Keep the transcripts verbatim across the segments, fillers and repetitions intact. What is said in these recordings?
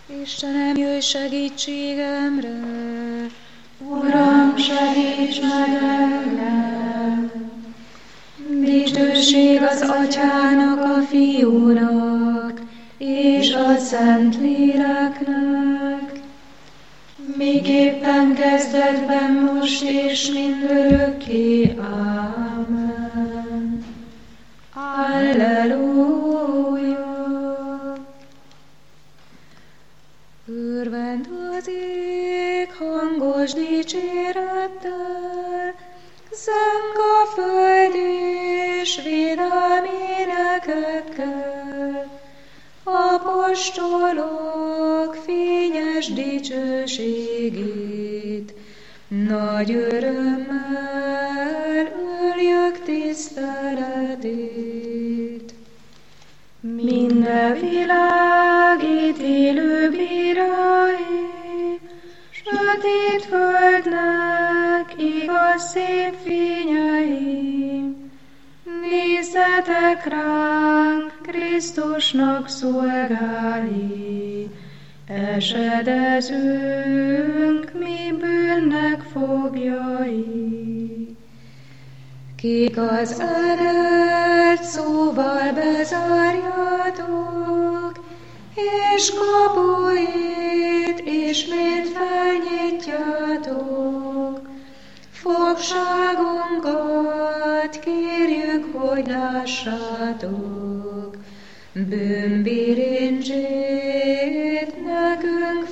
Istenem, jöjj segítségemre! Uram, segíts meg engem! Dicsőség az Atyának, a Fiúnak, és a Szentléleknek, miképpen kezdetben, most és mindörökké. Ámen. Alleluja! Örvend az ég hangos dicsérettel, zeng a föld és vidám énekekkel. Apostolok fényes dicsőségét, nagy örömmel öljük tiszteletét. Minden világ ítélő bírái, sötét földnek igaz szép fényei. Nézzetek ránk, Krisztusnak szolgálni, esedezünk mi bűnnek foglyai. Kik az erőt szóval bezárjátok, és kapuit ismét felnyitjátok. Fogságunkat kérjük, hogy lássátok, bűnbirincsét nekünk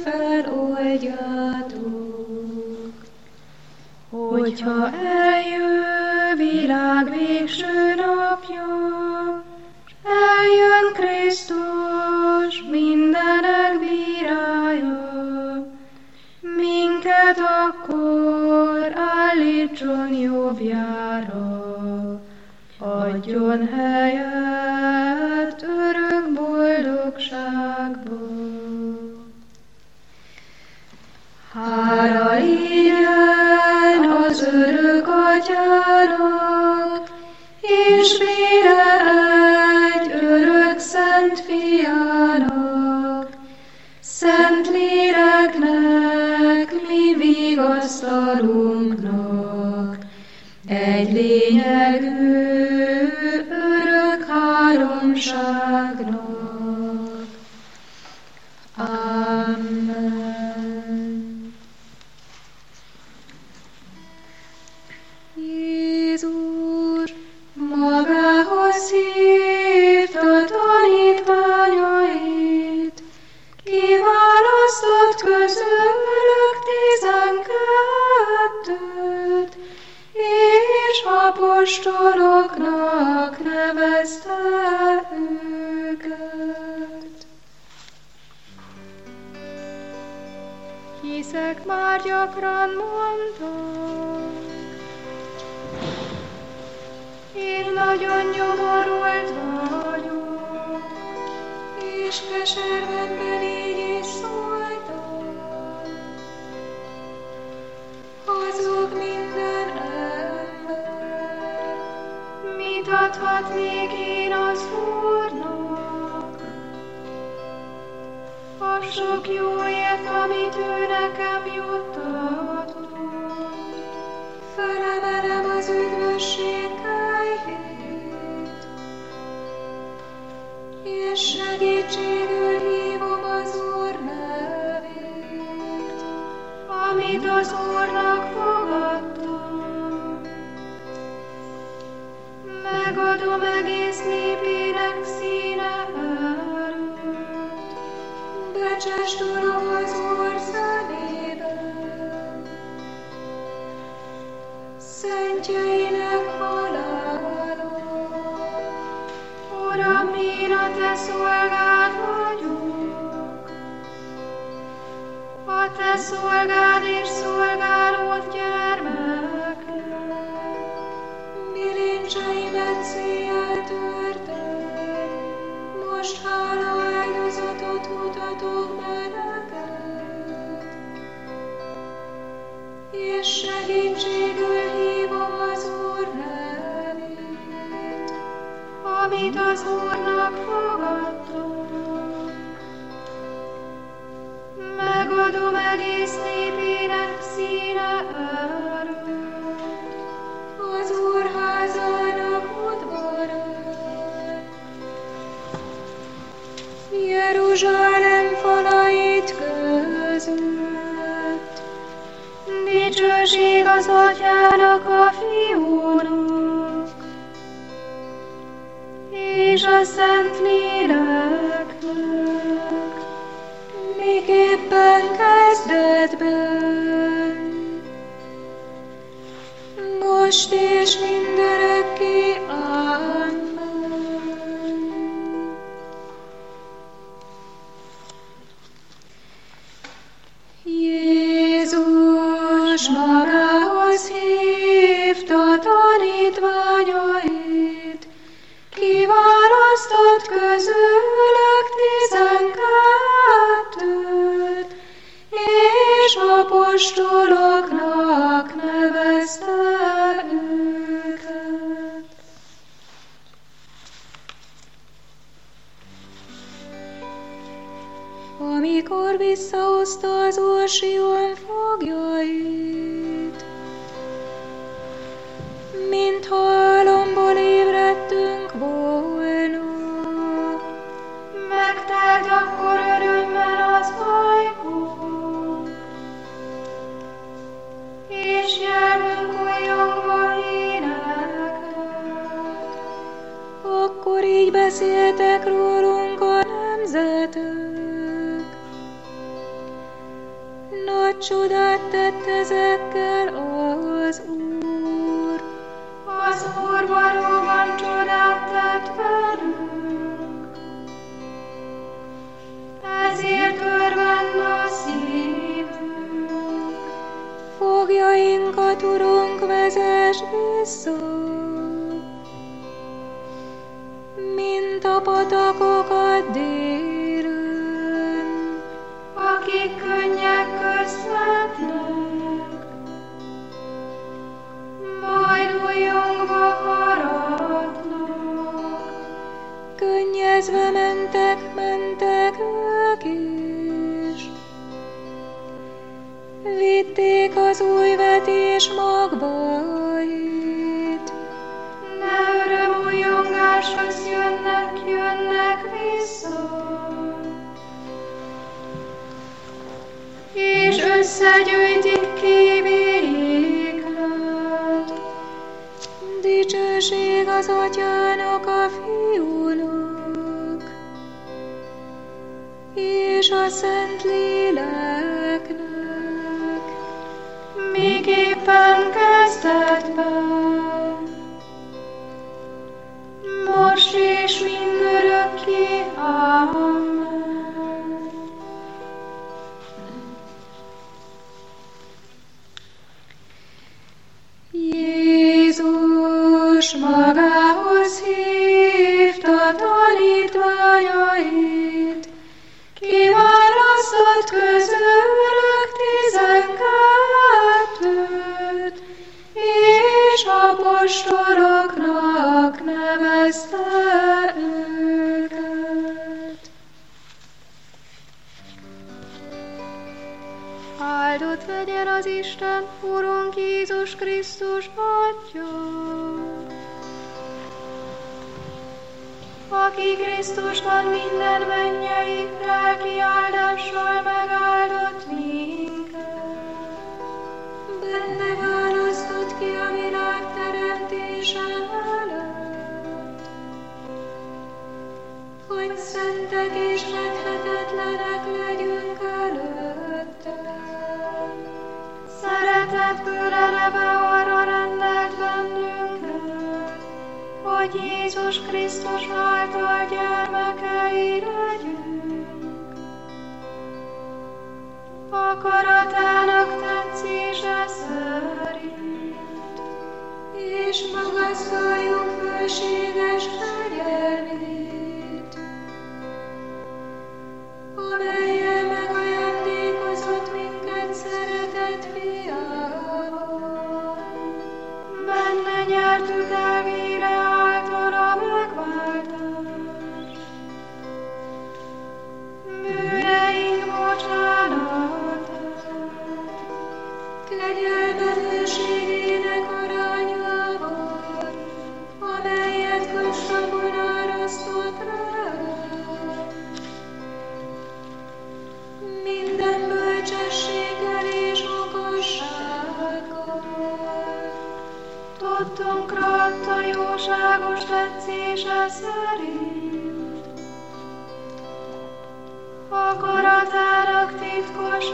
feloldjátok. Hogyha eljön világ végső napja, s eljön Krisztus mindenek bírája, minket akkor állítson jobbjára, adjon helyet örök boldogságba. Hála legyen az örök Atyának, és mire egy örök szent Fiának, Szent Léleknek, mi vigasztalunknak, egy lényegű örök háromságnak. Amen. Jézus magához hívta tanítványait, kiválasztott közülük tizenkettőt, és apostoloknak nevezte őket. Hiszek, már gyakran mondtam, én nagyon nyomorult vagyok, és keservedben így is szóltam. Hazug minden ember, mit adhatnék én az Úrnak? A sok jóért, amit ő nekem juttatott, felemelem az üdvösség helyét, és segítségül hívom az Úr nevét, amit az Úrnak fogadtam. Megadom egész népének színe előtt, becsest Uram az Úr szemében, szentjeinek halálom. Uram, én a te szolgád vagyok, a te szolgád és szolgálód gyermeknek. Bilincseimet széjjel törted, most hála áldozatot mutatok be neked, és segítségül hívom az Úr nevét, amit az Úrnak fogadtam. Jeruzsálem falait között. Dicsőség az Atyának, a Fiúnak, és a Szent Léleknek, miképpen kezdetben, most és mindörökké. Amen. Jézus magához hívta tanítványait, kiválasztott közülük tizenkettőt, és apostoloknak nevezte őket. Amikor visszahozta az Úr Sion foglyait, mintha álomból ébredtünk volna, megtelt akkor örömmel az ajkó, és nyelvünk újjongva énekelt. Akkor így beszéltek rólunk a nemzetek. Nagy csodát tett ezekkel az Úr. Az Úr valóban csodát tett velünk, ezért örvend a szívünk. Foglyainkat, Urunk, vezess vissza, mint a patakokat délről, akik könnyek közvetnek, majd újjongva haradnak. Könnyezve mentek, mentek ők is, vitték az új vetés magvait. Ne öröm újjongáshoz jönnek, jönnek vissza, és összegyűjtik kivéklet. Dicsőség az Atyának, a Fiúnak, és a Szent Léleknek, miképpen kezdetben, most és mindörökké. Amen. Jézus magához hívta tanítványait, kiválasztott közülük tizenkettőt, és apostoloknak nevezte őket. Áldott legyen az Isten, Urunk Jézus Krisztus Atya, aki Krisztusban minden mennyei lelki áldással megáldott minket. Benne választott ki a világ teremtése előtt, hogy szentek és fethetetlenek legyünk előtte. Szeretetből eleve arra rendelt bennünket, hogy Jézus Krisztus által gyermekei legyünk. Akaratának tetszése szerint, és magasztaljuk fölséges kegyelmét, amellyel megajándékozott minket szeretett fiával. Benne nyertük el vére által a megváltást, bűneink bocsánatát, kegyelmezőségének arányával, amelyet közsabon árasztott rá. ítélése szerint, akaratának titkos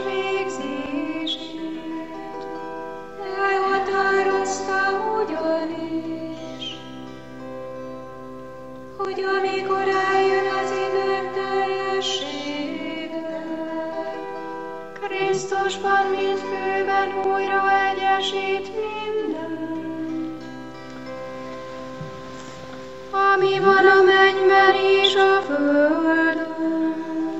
végzését elhatározta ugyanis, hogy amikor eljön az idők teljessége, Krisztusban mindfőben újra egyesít mindent, ami van a mennyben és a földön.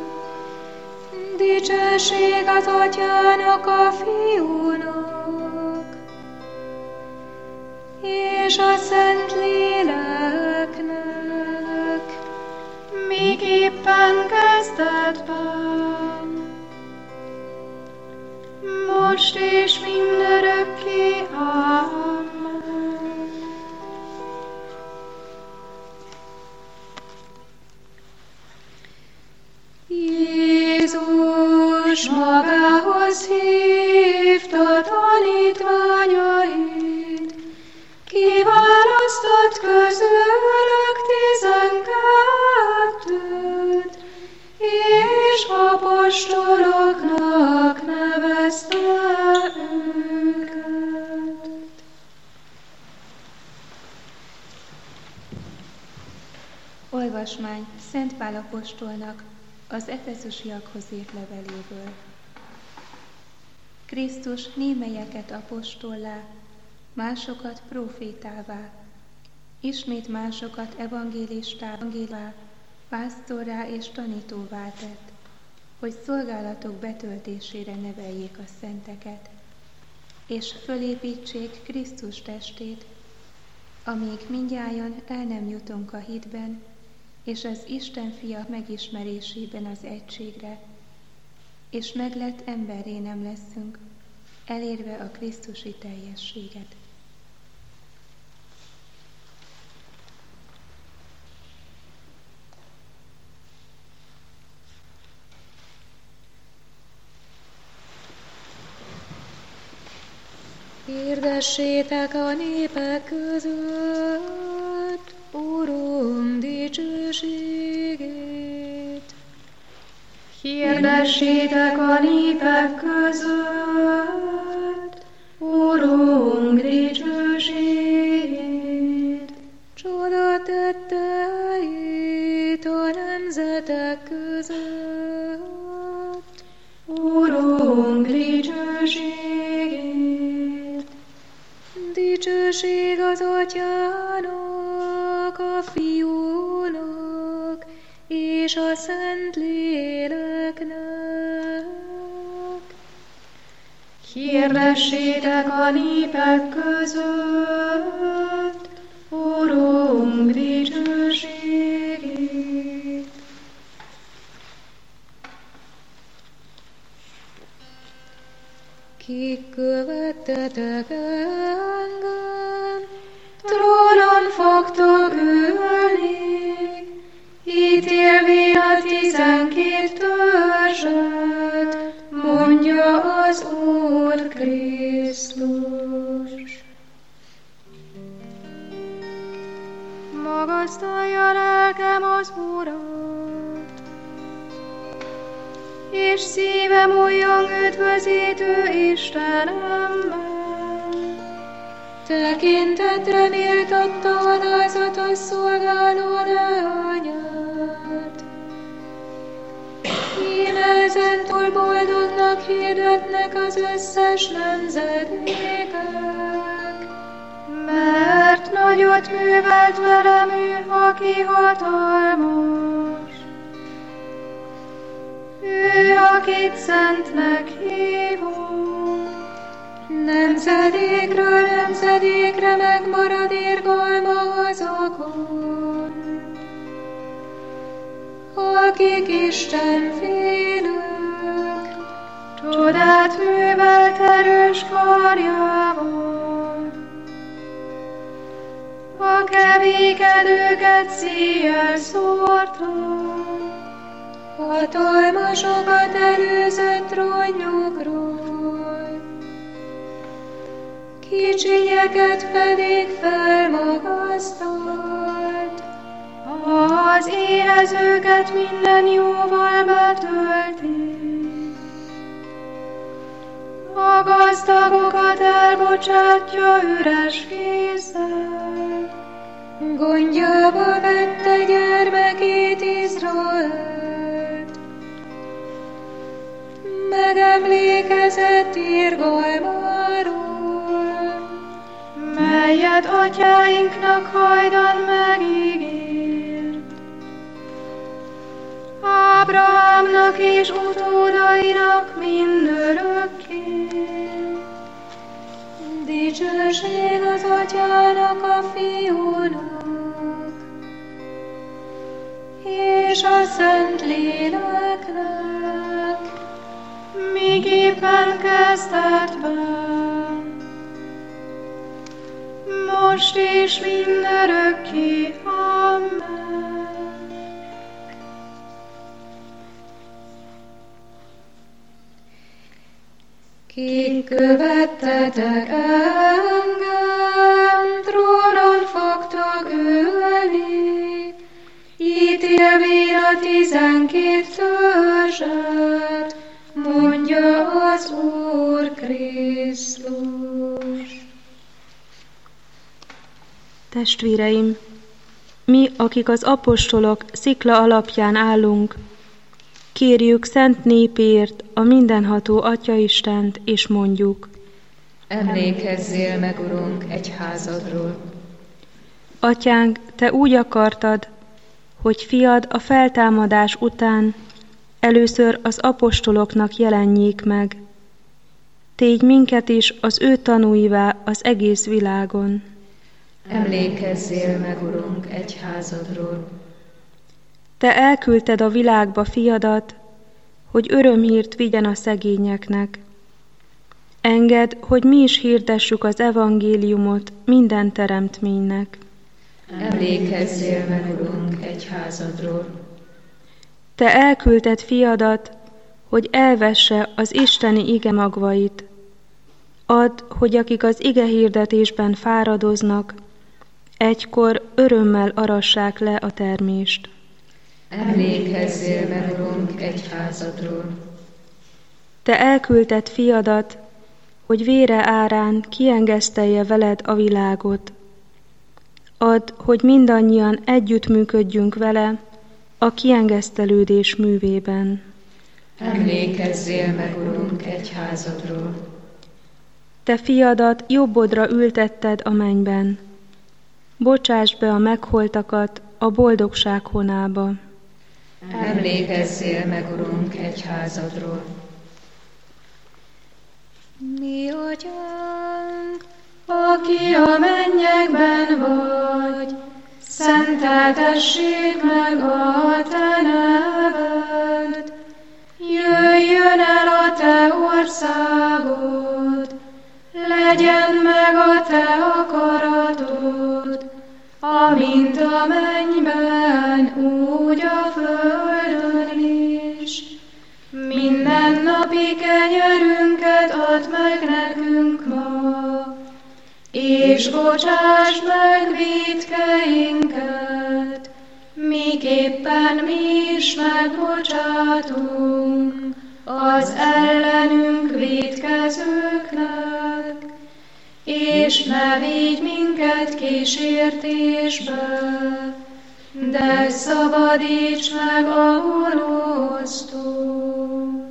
Dicsőség az Atyának, a Fiúnak, és a Szent Léleknek, miképpen kezdetben, most és mindörökké. Amen. Jézus magához hívta tanítványait, kiválasztott közülük tizenkettőt, és apostoloknak nevezte őket. Olvasmány Szent Pál apostolnak az efezusiakhoz írt leveléből. Krisztus némelyeket apostollá, másokat prófétává, ismét másokat evangélistává, pásztorrá és tanítóvá tett, hogy szolgálatok betöltésére neveljék a szenteket, és fölépítsék Krisztus testét, amíg mindnyájan el nem jutunk a hitben, és az Isten fia megismerésében az egységre, és meglett emberré nem leszünk, elérve a krisztusi teljességet. Hirdessétek a népek között Urunk dicsőségét. Hirdessétek a népek között Urunk dicsőségét. Csoda tetteit a nemzetek között Urunk dicsőségét. Dicsőség az Atyának, a Fiúnak és a Szent Léleknek. Hirdessétek a népek között Urunk dicsőségét. Kik követtetek engem, trónon fogtok ülni, ítélvén a tizenkét törzset, mondja az Úr Krisztus. Magasztalja lelkem az Urat, és szívem újjong üdvözítő Istenemben. Tekintetre méltatta alázatos szolgáló leányát. Íme ezentúl boldognak hirdetnek az összes nemzedékek, mert nagyot művelt velem ő, aki hatalmas. Ő, akit szentnek hívunk, nemzedékről nemzedékre megmarad irgalma azokon, akik Isten félők, csodát művelt erős karjával. A kevékedőket szíjjel szórta, hatalmasokat előzött trónjukról, kicsinyeket pedig felmagasztalt az éhezőket minden jóval betölti, a gazdagokat elbocsátja üres kézzel. Gondjába vette gyermekét Izraelt, megemlékezett irgalmáról, melyet atyáinknak hajdan megígért, Ábrahámnak és utódainak mindörökké. Dicsőség az atyának, a fiúnak, és a Szent Léleknek, miképpen kezdetben, most és mindörökké. Amen. Kik követtetek engem, trónon fogtok ülni, ítélvén a tizenkét törzset, mondja az Úr Krisztus. Testvéreim, mi, akik az apostolok szikla alapján állunk, kérjük szent népért a mindenható Atyaistent, és mondjuk: Emlékezzél meg, Urunk, egyházadról. Atyánk, Te úgy akartad, hogy fiad a feltámadás után először az apostoloknak jelenjék meg. Tégy minket is az ő tanúivá az egész világon. Emlékezzél meg, Urunk, egyházadról. Te elküldted a világba fiadat, hogy örömhírt vigyen a szegényeknek. Engedd, hogy mi is hirdessük az evangéliumot minden teremtménynek. Emlékezzél meg, Urunk, egyházadról. Te elküldted fiadat, hogy elvesse az isteni ige magvait. Add, hogy akik az ige hirdetésben fáradoznak, egykor örömmel arassák le a termést. Emlékezzél meg, Urunk, egyházadról. Te elküldted fiadat, hogy vére árán kiengesztelje veled a világot. Add, hogy mindannyian együttműködjünk vele a kiengesztelődés művében. Emlékezzél meg, Urunk, egyházadról. Te fiadat jobbodra ültetted a mennyben. Bocsásd be a megholtakat a boldogság honába. Emlékezzél meg, Urunk, egyházadról. Mi Atyánk, aki a mennyekben vagy, szenteltessék meg a Te neved. Jöjjön el a Te országod, legyen meg a Te akaratod, amint a mennyben, úgy a földön is. Minden napi kenyerünket add meg nekünk ma, és bocsásd meg vétkeinket, miképpen mi is megbocsátunk az ellenünk vétkezőknek, és ne vigy minket kísértésbe, de szabadíts meg a gonosztól.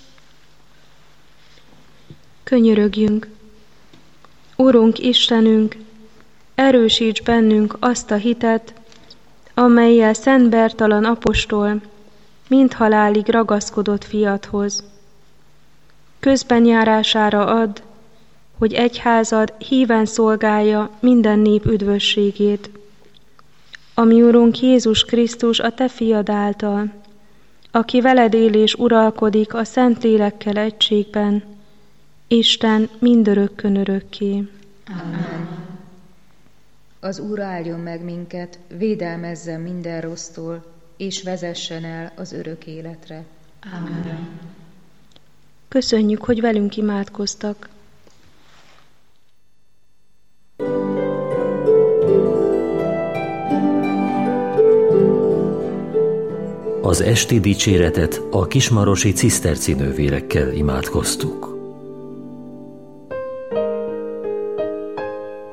Könyörögjünk! Urunk Istenünk, erősíts bennünk azt a hitet, amellyel Szent Bertalan apostol mindhalálig ragaszkodott fiadhoz. Közbenjárására add, hogy egyházad híven szolgálja minden nép üdvösségét, ami Urunk Jézus Krisztus a Te fiad által, aki veled él és uralkodik a Szentlélekkel egységben, Isten mindörökkön örökké. Amen. Az Úr áldjon meg minket, védelmezzen minden rossztól, és vezessen el az örök életre. Amen. Köszönjük, hogy velünk imádkoztak. Az esti dicséretet a kismarosi ciszterci nővérekkel imádkoztuk.